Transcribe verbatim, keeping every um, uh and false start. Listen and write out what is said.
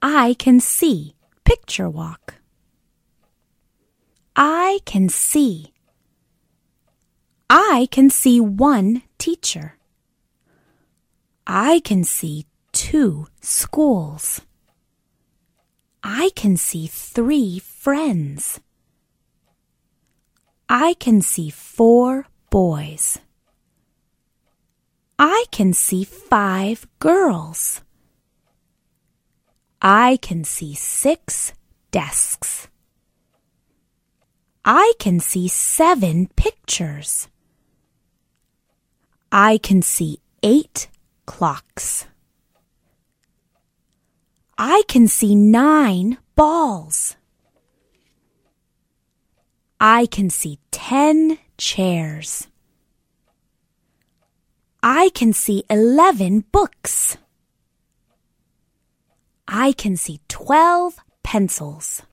I can see. Picture walk. I can see. I can see one teacher. I can see two schools. I can see three friends. I can see four boys. I can see five girls. I can see six desks. I can see seven pictures. I can see eight clocks. I can see nine balls. I can see ten chairs. I can see eleven books. I can see twelve pencils.